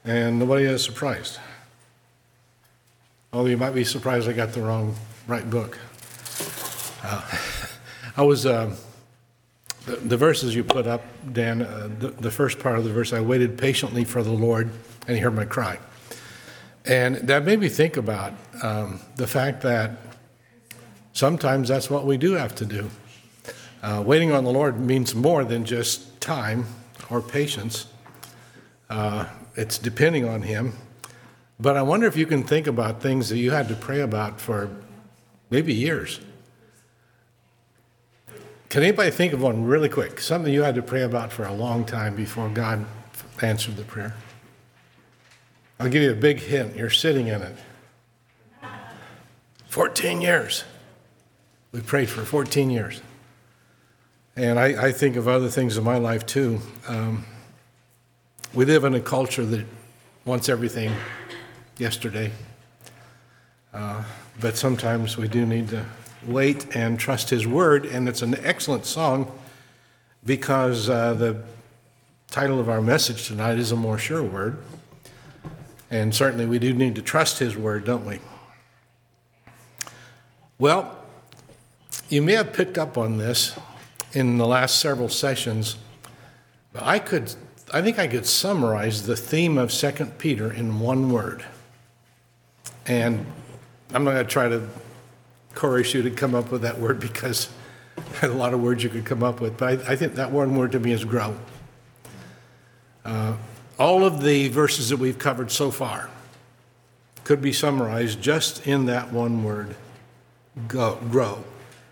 and nobody is surprised. Although you might be surprised I got the right book. I was, the verses you put up, Dan, the first part of the verse, I waited patiently for the Lord, and he heard my cry. And that made me think about the fact that sometimes that's what we do have to do. Waiting on the Lord means more than just time or patience. It's depending on him. But I wonder if you can think about things that you had to pray about for maybe years. Can anybody think of one really quick? Something you had to pray about for a long time before God answered the prayer? I'll give you a big hint. You're sitting in it. 14 years. We prayed for 14 years. And I think of other things in my life too. We live in a culture that wants everything yesterday. But sometimes we do need to wait and trust his word. And it's an excellent song because the title of our message tonight is A More Sure Word. And certainly we do need to trust his word, don't we? Well, you may have picked up on this in the last several sessions, but I think I could summarize the theme of 2 Peter in one word. And I'm not going to try to chorus you to come up with that word because there's a lot of words you could come up with, but I think that one word to me is grow. All of the verses that we've covered so far could be summarized just in that one word, grow.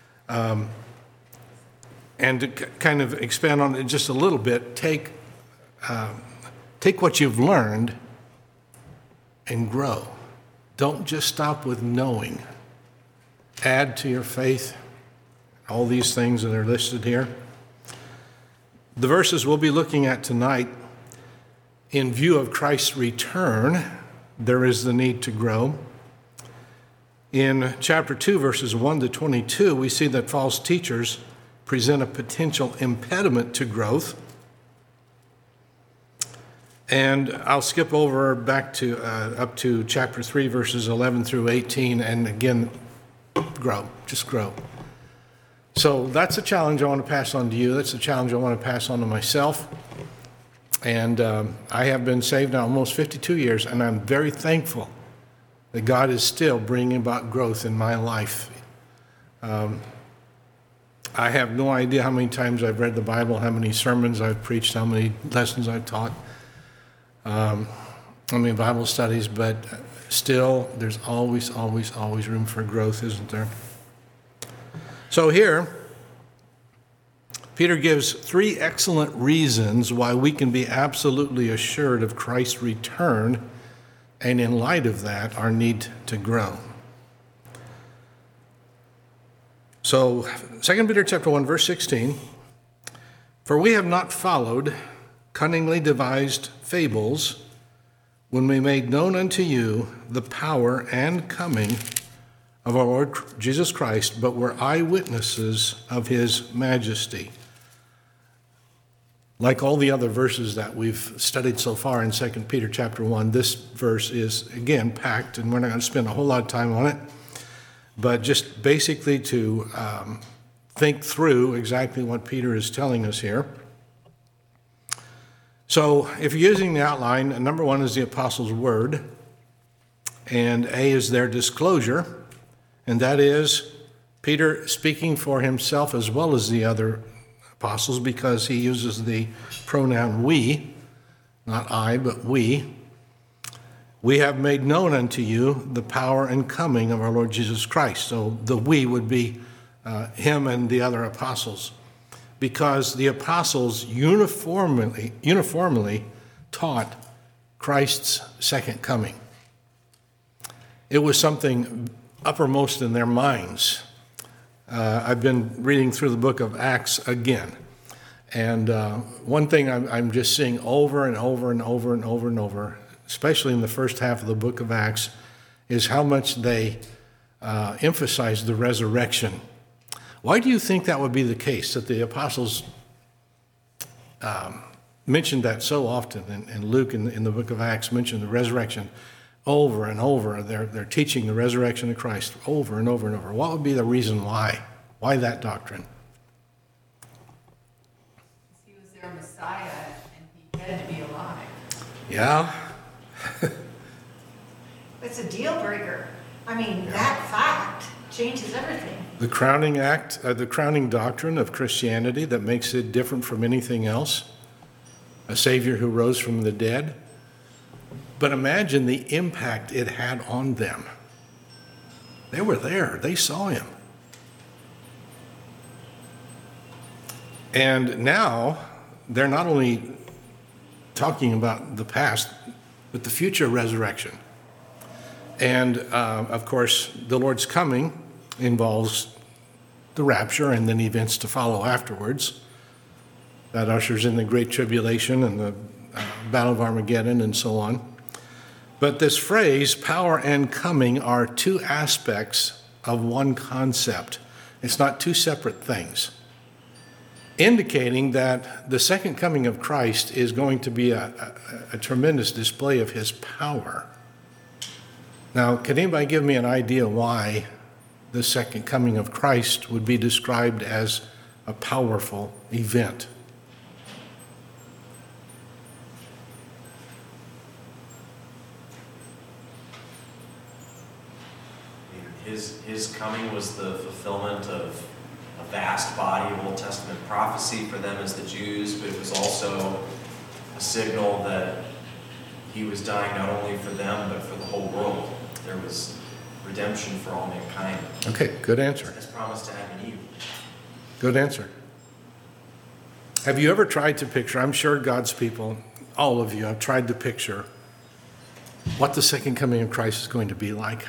And to kind of expand on it just a little bit, take what you've learned and grow. Don't just stop with knowing. Add to your faith, all these things that are listed here. The verses we'll be looking at tonight, in view of Christ's return, there is the need to grow. In chapter 2, verses 1 to 22, we see that false teachers present a potential impediment to growth. And I'll skip over back to up to chapter 3, verses 11 through 18, and again, grow, just grow. So that's a challenge I want to pass on to you. That's a challenge I want to pass on to myself. And I have been saved now almost 52 years, and I'm very thankful that God is still bringing about growth in my life. I have no idea how many times I've read the Bible, how many sermons I've preached, how many lessons I've taught, how many Bible studies, but still there's always room for growth, isn't there? So here, Peter gives 3 excellent reasons why we can be absolutely assured of Christ's return, and in light of that, our need to grow. So, 2 Peter chapter 1, verse 16, "For we have not followed cunningly devised fables when we made known unto you the power and coming of our Lord Jesus Christ, but were eyewitnesses of his majesty." Like all the other verses that we've studied so far in 2 Peter chapter 1, this verse is, again, packed, and we're not going to spend a whole lot of time on it, but just basically to think through exactly what Peter is telling us here. So if you're using the outline, number 1 is the apostles' word, and A is their disclosure, and that is Peter speaking for himself as well as the other apostles, because he uses the pronoun we, not I, but we. "We have made known unto you the power and coming of our Lord Jesus Christ." So the we would be him and the other apostles, because the apostles uniformly taught Christ's second coming. It was something uppermost in their minds. I've been reading through the book of Acts again, and one thing I'm just seeing over and over, especially in the first half of the book of Acts, is how much they emphasize the resurrection. Why do you think that would be the case, that the apostles mentioned that so often, and Luke in the book of Acts mentioned the resurrection over and over. They're teaching the resurrection of Christ over and over and over. What would be the reason why? Why that doctrine? He was their Messiah, and he had to be alive. Yeah. It's a deal breaker. I mean, that fact changes everything. The crowning doctrine of Christianity that makes it different from anything else. A Savior who rose from the dead. But imagine the impact it had on them. They were there. They saw him. And now they're not only talking about the past, but the future resurrection. And of course, the Lord's coming involves the rapture and then events to follow afterwards. That ushers in the Great Tribulation and the Battle of Armageddon and so on. But this phrase, power and coming, are two aspects of one concept. It's not two separate things, indicating that the second coming of Christ is going to be a tremendous display of his power. Now, can anybody give me an idea why the second coming of Christ would be described as a powerful event? His coming was the fulfillment of a vast body of Old Testament prophecy for them as the Jews, but it was also a signal that he was dying not only for them, but for the whole world. There was redemption for all mankind. Okay, good answer. As promised to Adam and Eve. Good answer. Have you ever tried to picture, I'm sure God's people, all of you, have tried to picture what the second coming of Christ is going to be like?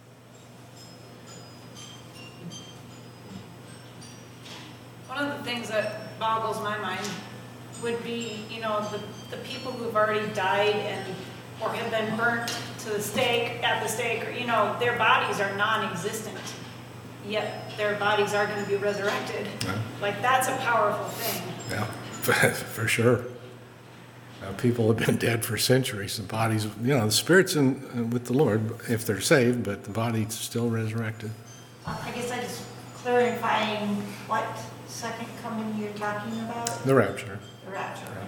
One of the things that boggles my mind would be, the people who've already died or have been burnt to the stake, at the stake, or, their bodies are non-existent, yet their bodies are going to be resurrected. Yeah. Like, that's a powerful thing. Yeah, for sure. People have been dead for centuries. The bodies, the spirit's with the Lord if they're saved, but the body's still resurrected. I guess I just clarifying what second coming you're talking about? The rapture. The rapture. Yeah.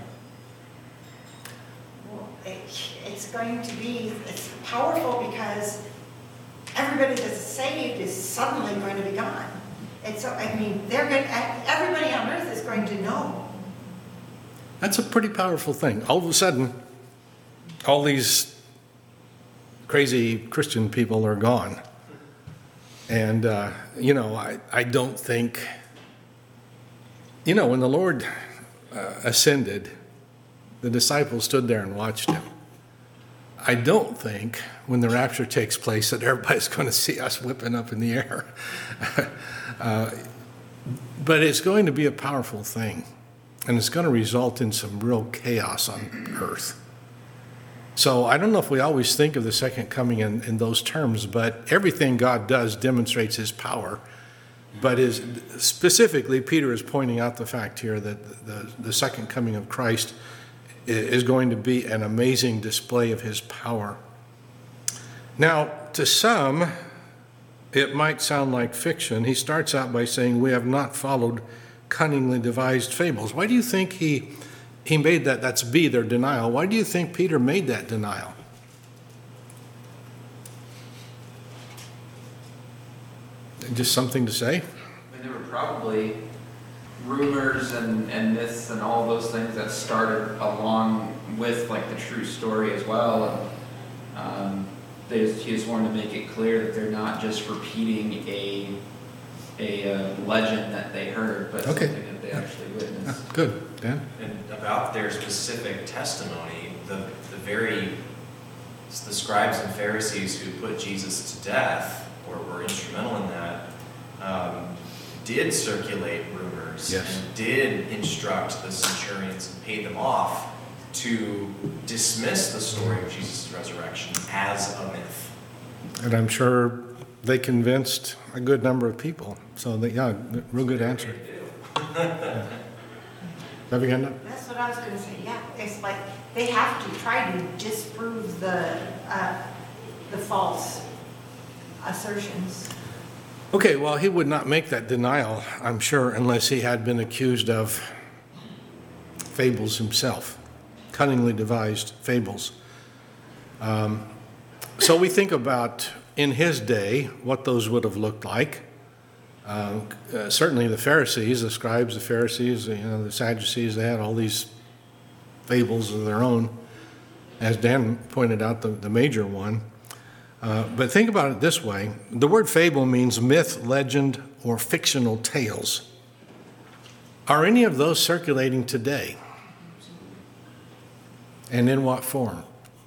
Well, it's going to be, it's powerful because everybody that's saved is suddenly going to be gone. And so, everybody on earth is going to know. That's a pretty powerful thing. All of a sudden, all these crazy Christian people are gone. And, I don't think, when the Lord ascended, the disciples stood there and watched him. I don't think when the rapture takes place that everybody's going to see us whipping up in the air. But it's going to be a powerful thing. And it's going to result in some real chaos on earth. So I don't know if we always think of the second coming in those terms, but everything God does demonstrates his power. But specifically, Peter is pointing out the fact here that the second coming of Christ is going to be an amazing display of his power. Now, to some, it might sound like fiction. He starts out by saying, we have not followed cunningly devised fables. Why do you think he made that? That's B, their denial. Why do you think Peter made that denial? Just something to say? There were probably rumors and myths and all those things that started along with like the true story as well. And he just wanted to make it clear that they're not just repeating a legend that they heard, but something that they actually witnessed. Good, Dan? And about their specific testimony, the scribes and Pharisees who put Jesus to death, or were instrumental in that, did circulate rumors and did instruct the centurions and pay them off to dismiss the story of Jesus' resurrection as a myth. And I'm sure they convinced a good number of people. So, real good answer. Have you got that? That's what I was gonna say, yeah. It's like, they have to try to disprove the false assertions. Okay, well, he would not make that denial, I'm sure, unless he had been accused of fables himself, cunningly devised fables. So we think about, in his day, what those would have looked like. Certainly the Pharisees, the scribes, the Pharisees, the Sadducees, they had all these fables of their own, as Dan pointed out, the major one. But think about it this way. The word fable means myth, legend, or fictional tales. Are any of those circulating today? And in what form?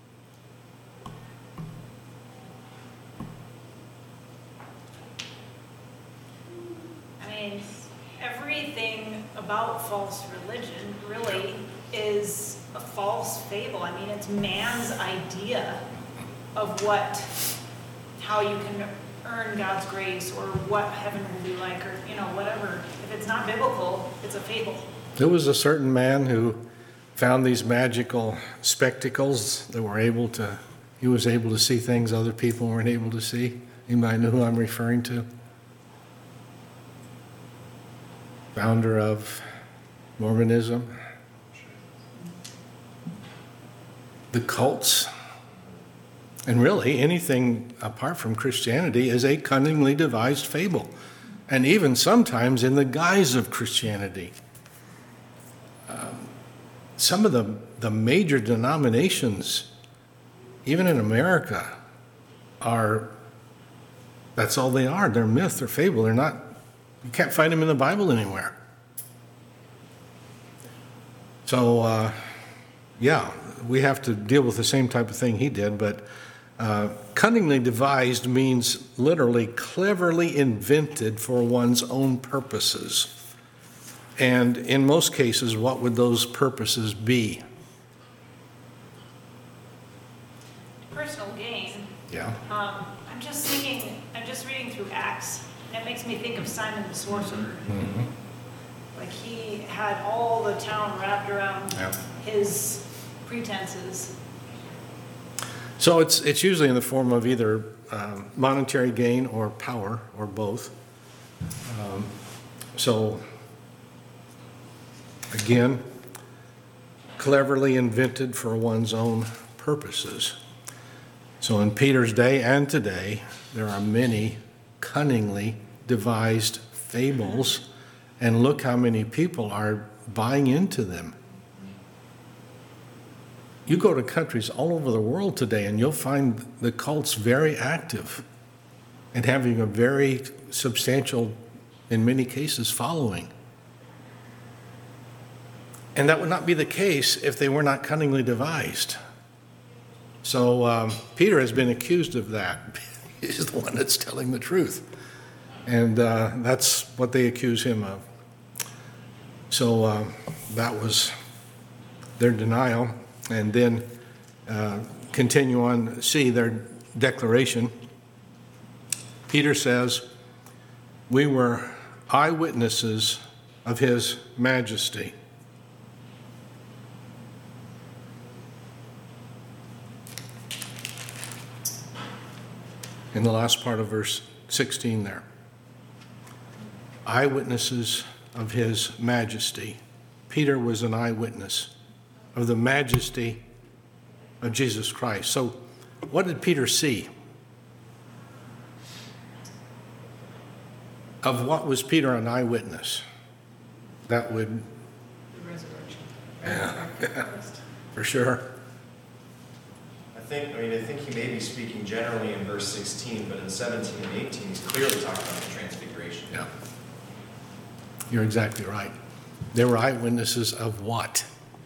I mean, everything about false religion really is a false fable. I mean, it's man's idea of how you can earn God's grace or what heaven will be like, or, whatever. If it's not biblical, it's a fable. There was a certain man who found these magical spectacles that he was able to see things other people weren't able to see. Anybody know who I'm referring to? Founder of Mormonism. The cults. And really, anything apart from Christianity is a cunningly devised fable, and even sometimes in the guise of Christianity. Some of the major denominations, even in America, that's all they are. They're myth, they're fable. They're not, you can't find them in the Bible anywhere. So, yeah, we have to deal with the same type of thing he did, but cunningly devised means literally cleverly invented for one's own purposes. And in most cases, what would those purposes be? Personal gain. Yeah. I'm just reading through Acts, and it makes me think of Simon the sorcerer. Mm-hmm. Like, he had all the town wrapped around Yeah. his pretenses. So it's usually in the form of either monetary gain or power, or both. So again, cleverly invented for one's own purposes. So in Peter's day and today, there are many cunningly devised fables, and look how many people are buying into them. You go to countries all over the world today, and you'll find the cults very active and having a very substantial, in many cases, following. And that would not be the case if they were not cunningly devised. So Peter has been accused of that. He's the one that's telling the truth. And that's what they accuse him of. So that was their denial. And then continue on, see their declaration. Peter says, "We were eyewitnesses of his majesty." In the last part of verse 16 there. Eyewitnesses of his majesty. Peter was an eyewitness of the majesty of Jesus Christ. So what did Peter see? Of what was Peter an eyewitness? That would... The resurrection. Yeah, for sure. I think he may be speaking generally in verse 16, but in 17 and 18, he's clearly talking about the transfiguration. Yeah. You're exactly right. They were eyewitnesses of what?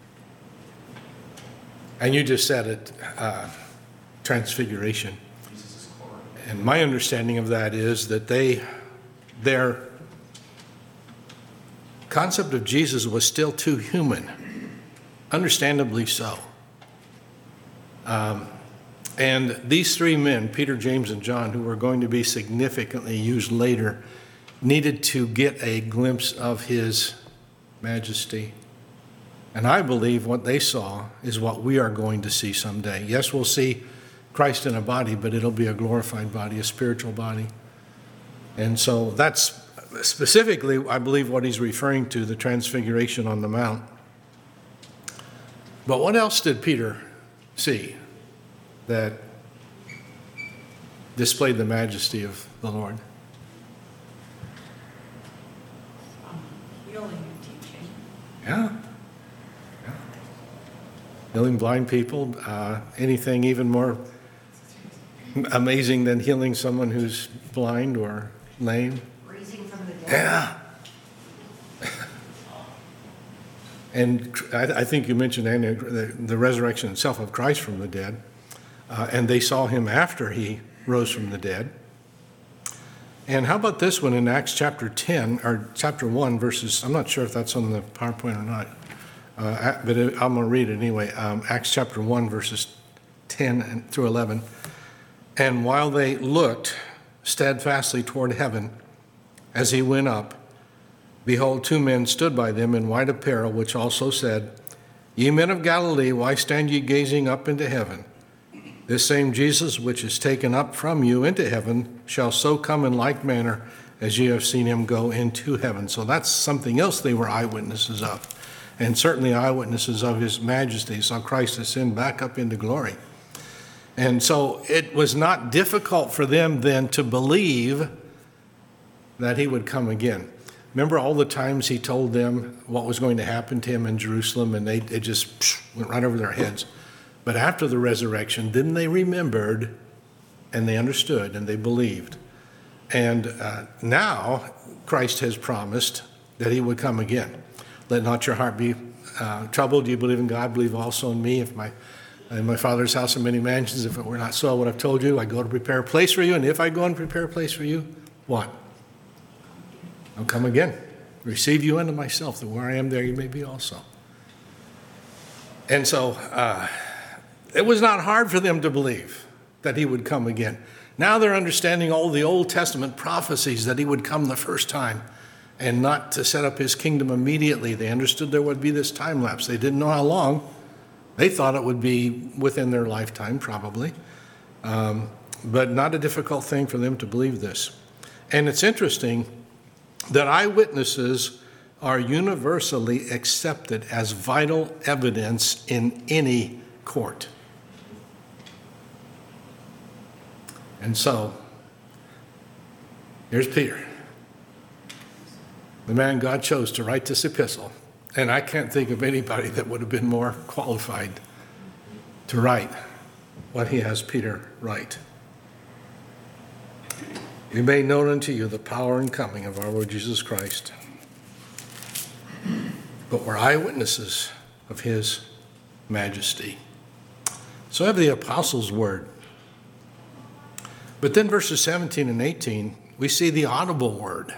And you just said it, transfiguration. Jesus' glory. And my understanding of that is that their concept of Jesus was still too human, understandably so. And these three men, Peter, James, and John, who were going to be significantly used later, needed to get a glimpse of his majesty, And I believe what they saw is what we are going to see someday. Yes, we'll see Christ in a body, but it'll be a glorified body, a spiritual body. And so that's specifically, I believe, what he's referring to, the transfiguration on the Mount. But what else did Peter see that displayed the majesty of the Lord? Healing and teaching. Yeah. Healing blind people, anything even more amazing than healing someone who's blind or lame. Raising from the dead. Yeah. And I think you mentioned, Andy, the resurrection itself of Christ from the dead. And they saw him after he rose from the dead. And how about this one in Acts chapter 10, or chapter 1, verses, I'm not sure if that's on the PowerPoint or not, but I'm going to read it anyway. Acts chapter 1, verses 10 through 11. And while they looked steadfastly toward heaven as he went up, behold, two men stood by them in white apparel, which also said, Ye men of Galilee, why stand ye gazing up into heaven? This same Jesus, which is taken up from you into heaven, shall so come in like manner as ye have seen him go into heaven. So that's something else they were eyewitnesses of, and certainly eyewitnesses of his majesty. Saw Christ ascend back up into glory. And so it was not difficult for them then to believe that he would come again. Remember all the times he told them what was going to happen to him in Jerusalem, and it just went right over their heads. But after the resurrection, then they remembered, and they understood, and they believed. And now Christ has promised that he would come again. Let not your heart be troubled. You believe in God, believe also in me. If in my Father's house are many mansions. If it were not so, I would have told you. I go to prepare a place for you. And if I go and prepare a place for you, what? I'll come again. Receive you unto myself, that where I am, there you may be also. And so it was not hard for them to believe that he would come again. Now they're understanding all the Old Testament prophecies that he would come the first time and not to set up his kingdom immediately. They understood there would be this time lapse. They didn't know how long. They thought it would be within their lifetime, probably. But not a difficult thing for them to believe this. And it's interesting that eyewitnesses are universally accepted as vital evidence in any court. And so, here's Peter, the man God chose to write this epistle. And I can't think of anybody that would have been more qualified to write what he has Peter write. Be made known unto you the power and coming of our Lord Jesus Christ. But we're eyewitnesses of his majesty. So I have the apostles' word. But then verses 17 and 18, we see the audible word.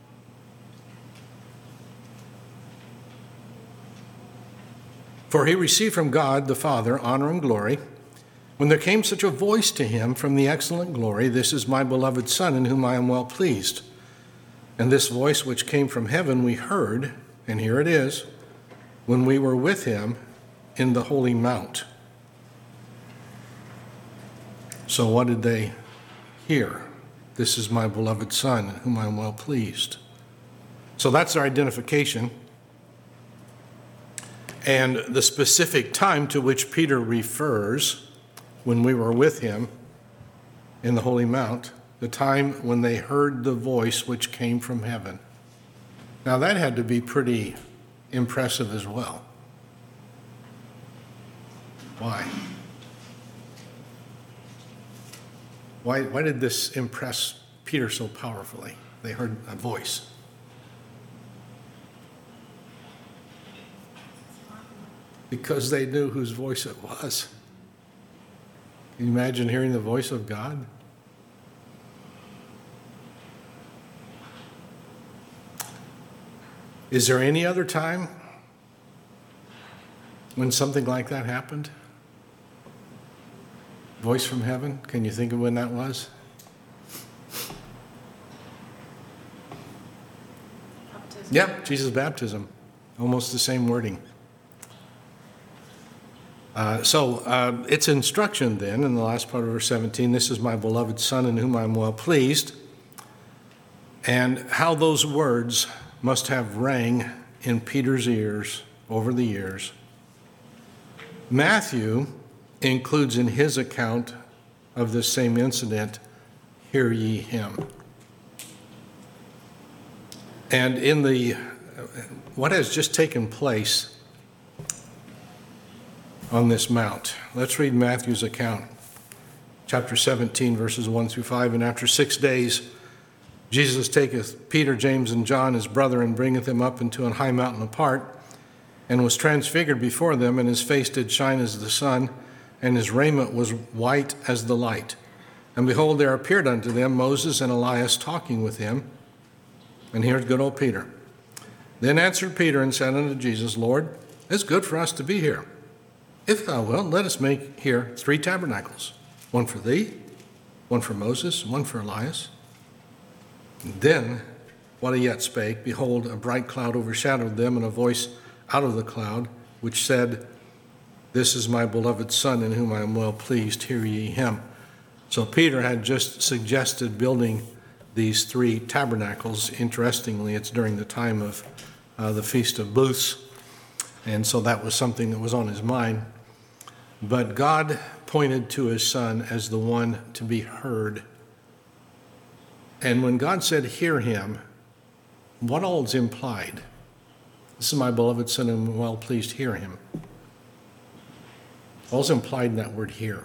For he received from God the Father honor and glory, when there came such a voice to him from the excellent glory, This is my beloved Son, in whom I am well pleased. And this voice which came from heaven we heard, and here it is, when we were with him in the holy mount. So what did they hear? This is my beloved Son, in whom I am well pleased. So that's our identification. And the specific time to which Peter refers when we were with him in the Holy Mount, the time when they heard the voice which came from heaven. Now that had to be pretty impressive as well. Why? Why did this impress Peter so powerfully? They heard a voice. Because they knew whose voice it was. Can you imagine hearing the voice of God? Is there any other time when something like that happened? Voice from heaven? Can you think of when that was? Baptism. Yep, Jesus' baptism. Almost the same wording. It's instruction then in the last part of verse 17, this is my beloved Son in whom I am well pleased, and how those words must have rang in Peter's ears over the years. Matthew includes in his account of this same incident, hear ye him. And in what has just taken place on this mount, let's read Matthew's account, chapter 17, verses 1 through 5. And after 6 days, Jesus taketh Peter, James, and John, his brother, and bringeth them up into an high mountain apart, and was transfigured before them, and his face did shine as the sun, and his raiment was white as the light. And behold, there appeared unto them Moses and Elias talking with him. And here's good old Peter. Then answered Peter and said unto Jesus, Lord, it's good for us to be here. If thou wilt, let us make here 3 tabernacles, one for thee, one for Moses, and one for Elias. And then, while he yet spake, behold, a bright cloud overshadowed them, and a voice out of the cloud, which said, This is my beloved Son, in whom I am well pleased, hear ye him. So Peter had just suggested building these 3 tabernacles. Interestingly, it's during the time of the Feast of Booths, and so that was something that was on his mind. But God pointed to his Son as the one to be heard. And when God said, hear him, what all is implied? This is my beloved Son, and I'm well pleased, hear him. All's implied in that word hear.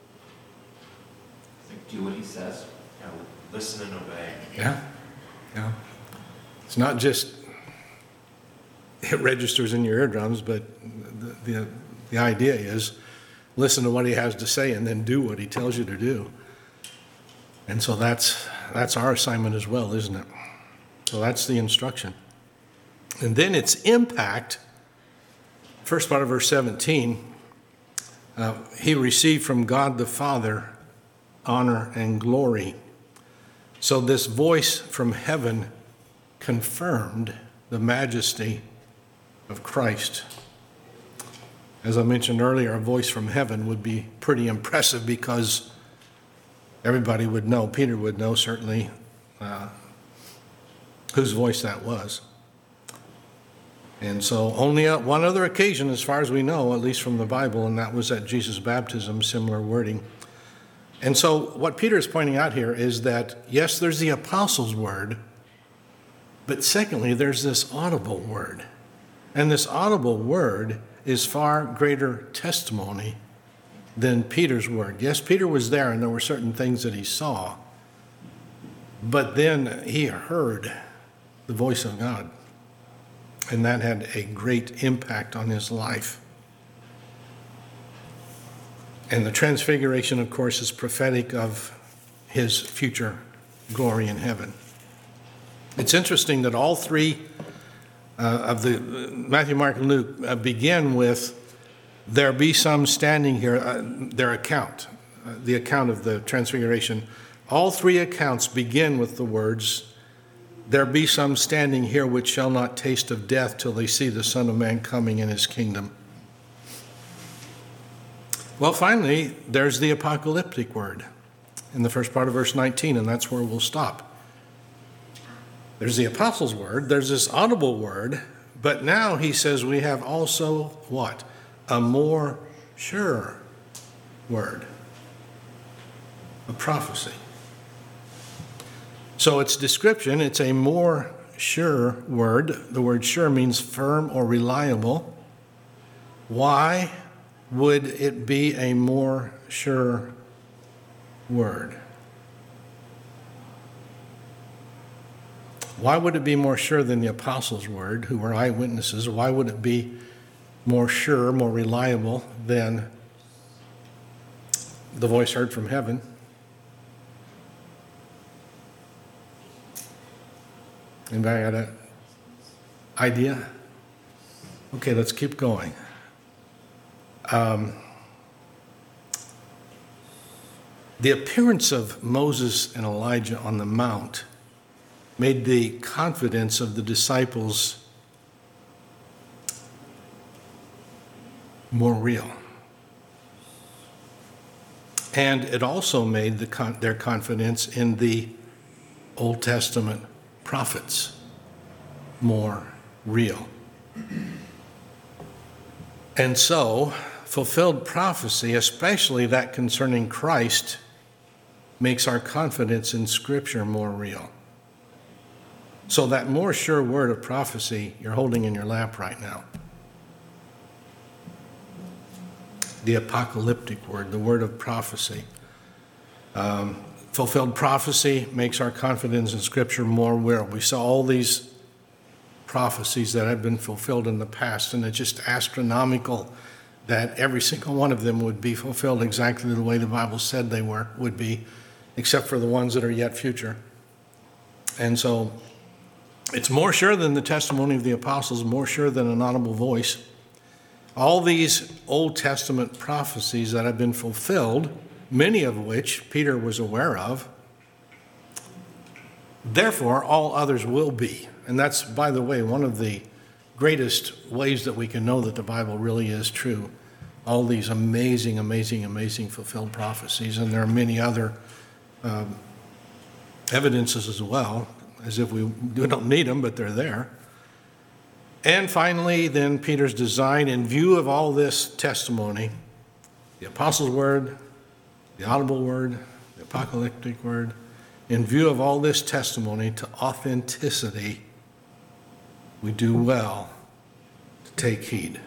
Like, do what he says. Yeah, listen and obey. Yeah. It's not just it registers in your eardrums, but the idea is listen to what he has to say and then do what he tells you to do. And so that's our assignment as well, isn't it? So that's the instruction. And then its impact, first part of verse 17, he received from God the Father honor and glory. So this voice from heaven confirmed the majesty of Christ. As I mentioned earlier, a voice from heaven would be pretty impressive because everybody would know, Peter would know certainly, whose voice that was. And so only one other occasion, as far as we know, at least from the Bible, and that was at Jesus' baptism, similar wording. And so what Peter is pointing out here is that, yes, there's the apostles' word, but secondly, there's this audible word. And this audible word is far greater testimony than Peter's word. Yes, Peter was there, and there were certain things that he saw, but then he heard the voice of God. And that had a great impact on his life. And the transfiguration, of course, is prophetic of his future glory in heaven. It's interesting that all 3 of the Matthew, Mark, and Luke begin with, there be some standing here, their account, the account of the transfiguration. All 3 accounts begin with the words, there be some standing here which shall not taste of death till they see the Son of Man coming in his kingdom. Well, finally, there's the apocalyptic word in the first part of verse 19, and that's where we'll stop. There's the apostles' word, there's this audible word, but now he says we have also what? A more sure word, a prophecy. So its description, it's a more sure word. The word sure means firm or reliable. Why would it be a more sure word? Why would it be more sure than the apostles' word, who were eyewitnesses? Why would it be more sure, more reliable than the voice heard from heaven? Anybody got an idea? Okay, let's keep going. The appearance of Moses and Elijah on the mount made the confidence of the disciples more real. And it also made their confidence in the Old Testament prophets more real. And so, fulfilled prophecy, especially that concerning Christ, makes our confidence in Scripture more real. So that more sure word of prophecy you're holding in your lap right now, the apocalyptic word, the word of prophecy. Fulfilled prophecy makes our confidence in Scripture more real. We saw all these prophecies that have been fulfilled in the past, and it's just astronomical that every single one of them would be fulfilled exactly the way the Bible said they would be, except for the ones that are yet future. And so it's more sure than the testimony of the apostles, more sure than an audible voice. All these Old Testament prophecies that have been fulfilled, many of which Peter was aware of, therefore all others will be. And that's, by the way, one of the greatest ways that we can know that the Bible really is true. All these amazing, amazing, amazing fulfilled prophecies. And there are many other evidences as well, as if we don't need them, but they're there. And finally, then Peter's design, in view of all this testimony, the apostles' word, the audible word, the apocalyptic word, in view of all this testimony to authenticity, we do well to take heed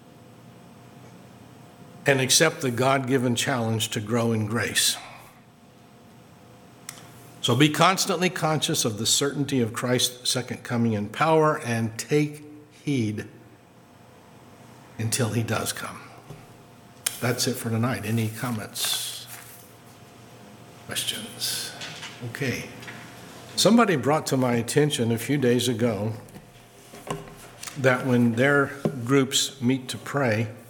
and accept the God-given challenge to grow in grace. So be constantly conscious of the certainty of Christ's second coming in power and take heed until he does come. That's it for tonight. Any comments? Questions? Okay. Somebody brought to my attention a few days ago that when their groups meet to pray,